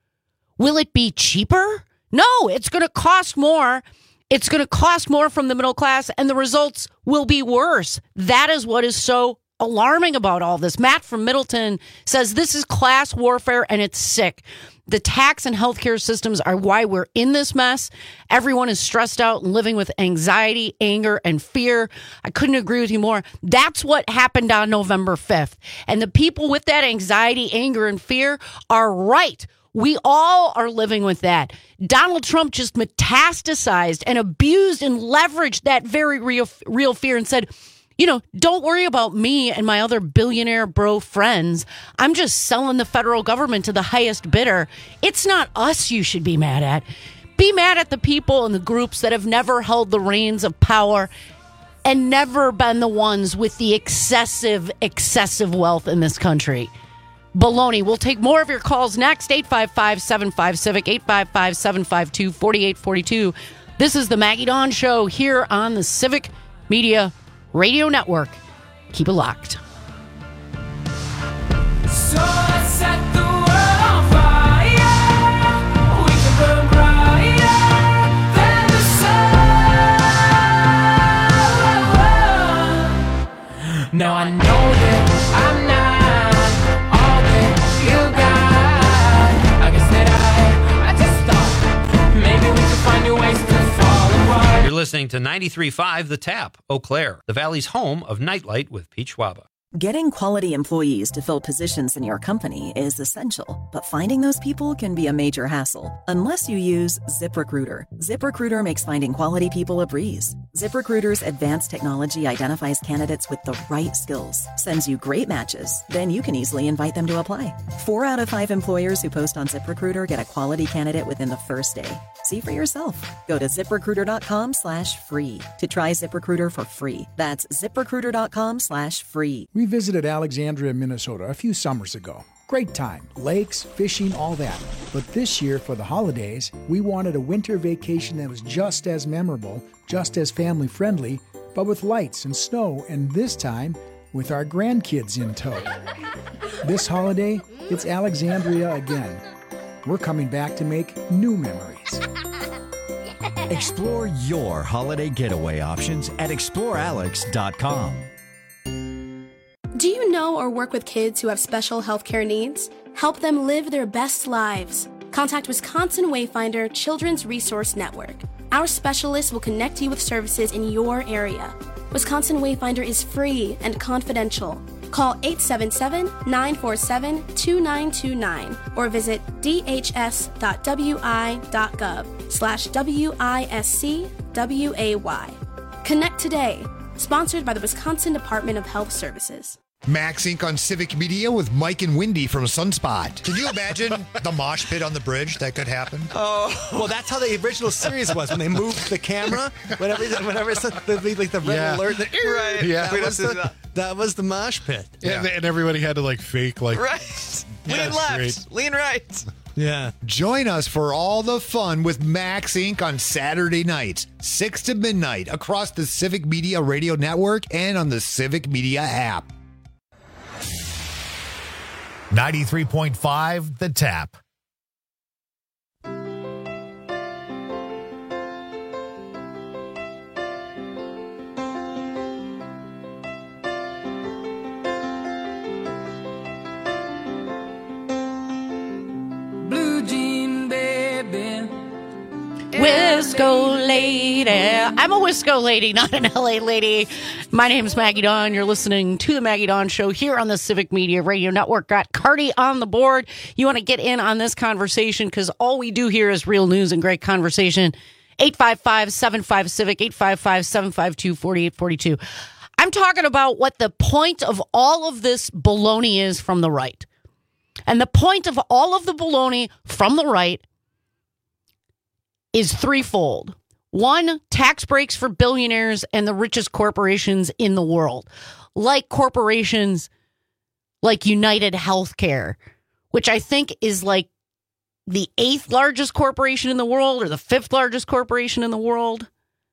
Will it be cheaper? No, it's going to cost more. It's going to cost more from the middle class, and the results will be worse. That is what is so alarming about all this. Matt from Middleton says this is class warfare, and it's sick. The tax and healthcare systems are why we're in this mess. Everyone is stressed out and living with anxiety, anger, and fear. I couldn't agree with you more. That's what happened on November fifth. And the people with that anxiety, anger, and fear are right. We all are living with that. Donald Trump just metastasized and abused and leveraged that very real, real fear and said, you know, don't worry about me and my other billionaire bro friends. I'm just selling the federal government to the highest bidder. It's not us you should be mad at. Be mad at the people and the groups that have never held the reins of power and never been the ones with the excessive, excessive wealth in this country. Baloney. We'll take more of your calls next. eight five five, seven five, CIVIC, eight five five, seven five two, four eight four two. This is the Maggie Dawn Show here on the Civic Media Radio Network. Keep it locked. So I set the world on fire. We can burn brighter than the sun. Now I know that I'm not listening to ninety-three point five The Tap, Eau Claire, the Valley's home of Nightlight with Pete Schwaba. Getting quality employees to fill positions in your company is essential, but finding those people can be a major hassle unless you use ZipRecruiter. ZipRecruiter makes finding quality people a breeze. ZipRecruiter's advanced technology identifies candidates with the right skills, sends you great matches, then you can easily invite them to apply. Four out of five employers who post on ZipRecruiter get a quality candidate within the first day. See for yourself. Go to ZipRecruiter.com slash free to try ZipRecruiter for free. That's ZipRecruiter.com slash free. We visited Alexandria, Minnesota a few summers ago. Great time. Lakes, fishing, all that. But this year, for the holidays, we wanted a winter vacation that was just as memorable, just as family-friendly, but with lights and snow, and this time, with our grandkids in tow. This holiday, it's Alexandria again. We're coming back to make new memories. Explore your holiday getaway options at explore alex dot com. Do you know or work with kids who have special healthcare needs? Help them live their best lives. Contact Wisconsin Wayfinder Children's Resource Network. Our specialists will connect you with services in your area. Wisconsin Wayfinder is free and confidential. Call eight seven seven, nine four seven, two nine two nine or visit d h s dot w i dot gov slash W I S C W A Y. Connect today. Sponsored by the Wisconsin Department of Health Services. Max Incorporated on Civic Media with Mike and Wendy from Sunspot. Can you imagine the mosh pit on the bridge that could happen? Oh, well, that's how the original series was when they moved the camera. Whenever, whenever it's the, the, like the red Yeah. alert, the, right? Yeah. That was the, that was the mosh pit. Yeah. And, and everybody had to like fake like Right. Lean That's left, great. lean right. Yeah. Join us for all the fun with Max Incorporated on Saturday nights, six to midnight, across the Civic Media Radio Network and on the Civic Media app. ninety-three point five The Tap. Blue jean baby. Wisco lady. I'm a Wisco lady, not an L A lady. My name's Maggie Dawn. You're listening to the Maggie Dawn Show here on the Civic Media Radio Network. Got Cardi on the board. You want to get in on this conversation because all we do here is real news and great conversation. eight five five, seven five, CIVIC, eight five five, seven five two, four eight four two. I'm talking about what the point of all of this baloney is from the right. And the point of all of the baloney from the right is threefold. One, tax breaks for billionaires and the richest corporations in the world, like corporations like United Healthcare, which I think is like the eighth largest corporation in the world or the fifth largest corporation in the world.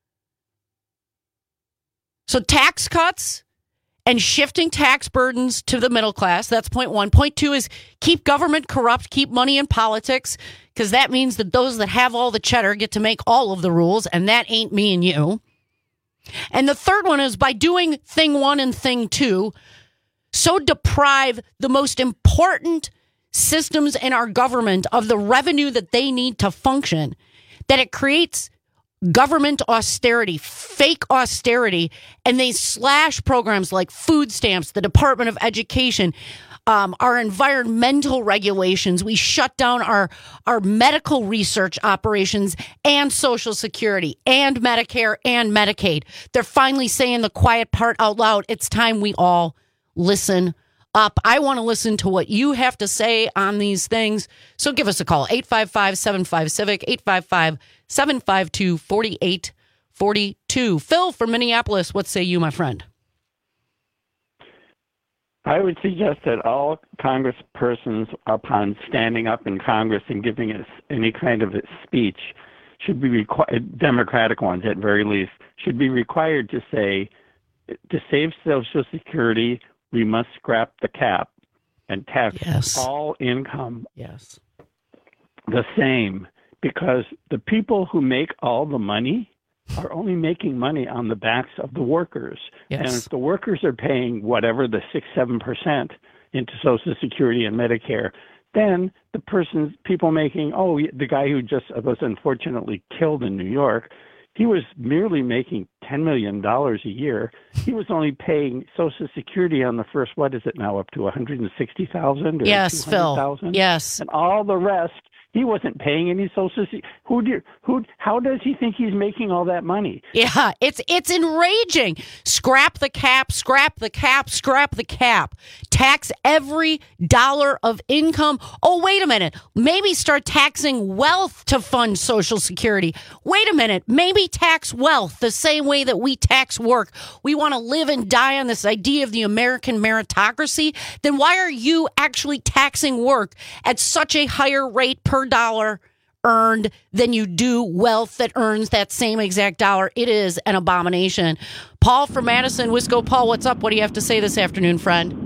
So tax cuts and shifting tax burdens to the middle class. That's point one. Point two is keep government corrupt, keep money in politics, because that means that those that have all the cheddar get to make all of the rules, and that ain't me and you. And the third one is by doing thing one and thing two, so deprive the most important systems in our government of the revenue that they need to function, that it creates government austerity, fake austerity, and they slash programs like food stamps, the Department of Education, um, our environmental regulations. We shut down our, our medical research operations and Social Security and Medicare and Medicaid. They're finally saying the quiet part out loud. It's time we all listen up. I want to listen to what you have to say on these things. So give us a call, eight five five, seven five, CIVIC, eight five five, seven five two, four eight four two. Phil from Minneapolis, what say you, my friend? I would suggest that all congresspersons, upon standing up in Congress and giving us any kind of a speech, should be required, Democratic ones at very least, should be required to say, to save Social Security, we must scrap the cap and tax yes. all income yes. the same, because the people who make all the money are only making money on the backs of the workers. Yes. And if the workers are paying whatever the six, seven percent into Social Security and Medicare, then the person's people making, oh, the guy who just was unfortunately killed in New York, he was merely making ten million dollars a year. He was only paying Social Security on the first, what is it now, up to one hundred sixty thousand dollars or Yes, Phil. two hundred thousand dollars? Yes. And all the rest, he wasn't paying any Social Security. Who do, who, how does he think he's making all that money? Yeah, it's it's enraging. Scrap the cap, scrap the cap, scrap the cap. Tax every dollar of income. Oh, wait a minute. Maybe start taxing wealth to fund Social Security. Wait a minute. Maybe tax wealth the same way that we tax work. We want to live and die on this idea of the American meritocracy. Then why are you actually taxing work at such a higher rate per dollar earned than you do wealth that earns that same exact dollar? It is an abomination. Paul from Madison, Wisco. Paul, what's up? What do you have to say this afternoon, friend?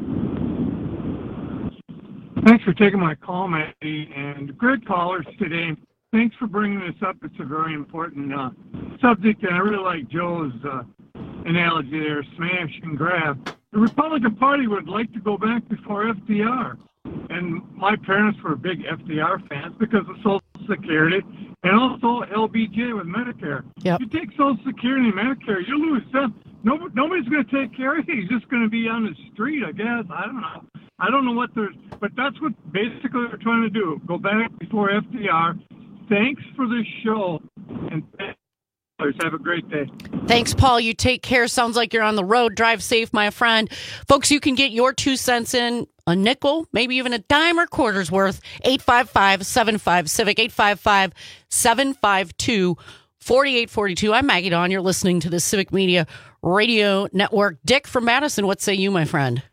Thanks for taking my call, Matty, and great callers today. Thanks for bringing this up. It's a very important uh, subject, and I really like Joe's uh, analogy there, smash and grab. The Republican Party would like to go back before F D R. And my parents were big F D R fans because of Social Security and also L B J with Medicare. Yep. You take Social Security and Medicare, you lose them. Nobody, nobody's going to take care of you. He's just going to be on the street, I guess. I don't know. I don't know what they're, but that's what basically they're trying to do. Go back before F D R. Thanks for this show, and have a great day. Thanks, Paul. You take care. Sounds like you're on the road. Drive safe, my friend. Folks, you can get your two cents in, a nickel, maybe even a dime or quarter's worth. eight five five, seven five, CIVIC, eight five five, seven five two, four eight four two. I'm Maggie Dawn. You're listening to the Civic Media Radio Network. Dick from Madison, what say you, my friend?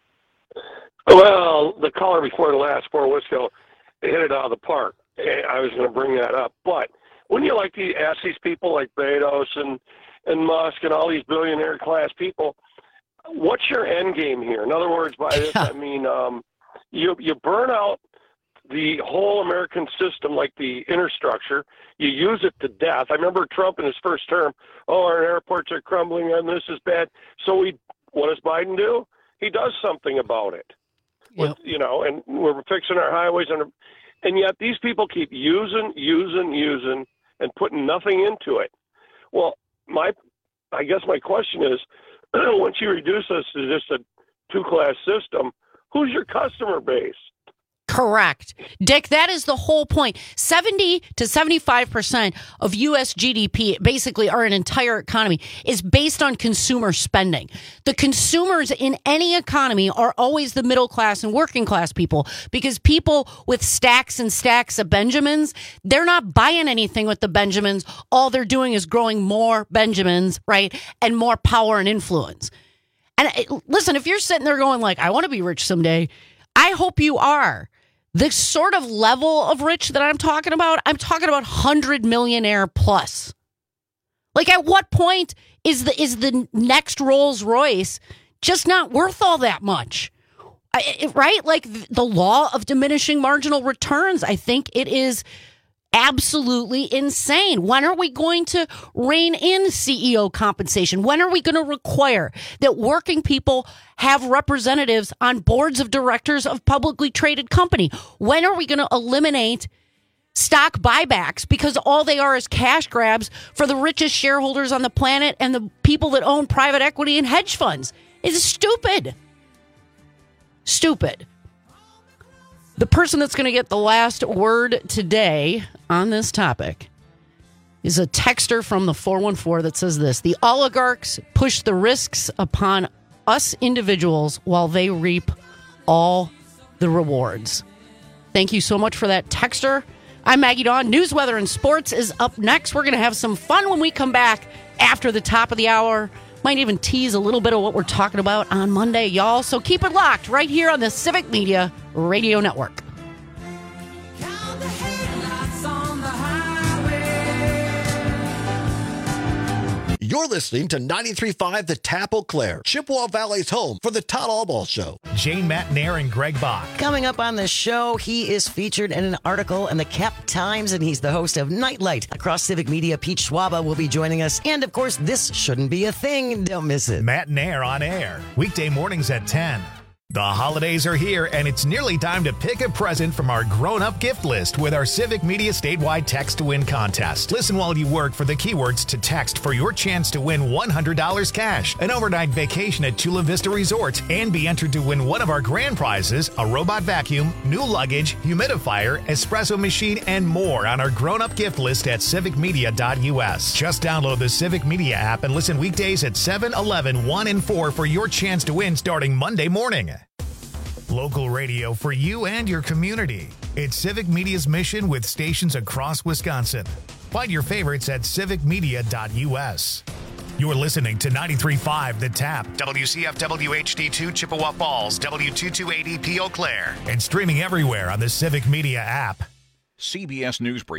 Well, the caller before the last, four Wisco, hit it out of the park. I was going to bring that up, but wouldn't you like to ask these people like Bezos and, and Musk and all these billionaire class people, what's your end game here? In other words, by this, I mean, um, you you burn out the whole American system, like the infrastructure. You use it to death. I remember Trump in his first term, oh, our airports are crumbling and this is bad. So we, what does Biden do? He does something about it. With, yep. You know, and we're fixing our highways, and and yet these people keep using, using, using, and putting nothing into it. Well, my, I guess my question is, once you reduce us to just a two-class system, who's your customer base? Correct. Dick, that is the whole point. seventy to seventy-five percent of U S G D P, basically our entire economy, is based on consumer spending. The consumers in any economy are always the middle class and working class people, because people with stacks and stacks of Benjamins, they're not buying anything with the Benjamins. All they're doing is growing more Benjamins, right? And more power and influence. And listen, if you're sitting there going like, I want to be rich someday, I hope you are. The sort of level of rich that I'm talking about, I'm talking about one hundred millionaire plus. Like, at what point is the is the next Rolls Royce just not worth all that much? I, right? Like, the law of diminishing marginal returns, I think it is absolutely insane. When are we going to rein in C E O compensation? When are we going to require that working people have representatives on boards of directors of publicly traded company? When are we going to eliminate stock buybacks, because all they are is cash grabs for the richest shareholders on the planet and the people that own private equity and hedge funds? It's stupid. Stupid. The person that's going to get the last word today on this topic is a texter from the four one four that says this: the oligarchs push the risks upon us individuals while they reap all the rewards. Thank you so much for that, texter. I'm Maggie Dawn. News, weather, and sports is up next. We're going to have some fun when we come back after the top of the hour. Might even tease a little bit of what we're talking about on Monday, y'all. So keep it locked right here on the Civic Media Radio Network. You're listening to ninety-three point five The Tap Eau Claire, Chippewa Valley's home for the Todd Albaugh Show. Jane Matnair and Greg Bach. Coming up on the show, he is featured in an article in the Cap Times, and he's the host of Nightlight. Across Civic Media, Pete Schwaba will be joining us. And, of course, this shouldn't be a thing. Don't miss it. Matnair on air, weekday mornings at ten. The holidays are here, and it's nearly time to pick a present from our grown-up gift list with our Civic Media statewide Text to Win contest. Listen while you work for the keywords to text for your chance to win one hundred dollars cash, an overnight vacation at Chula Vista Resort, and be entered to win one of our grand prizes, a robot vacuum, new luggage, humidifier, espresso machine, and more on our grown-up gift list at civic media dot u s. Just download the Civic Media app and listen weekdays at seven, eleven, one, and four for your chance to win starting Monday morning. Local radio for you and your community. It's Civic Media's mission with stations across Wisconsin. Find your favorites at civic media dot u s. You're listening to ninety-three point five The Tap, W C F W H D two Chippewa Falls, W two twenty-eight E P Eau Claire, and streaming everywhere on the Civic Media app. C B S News Brief.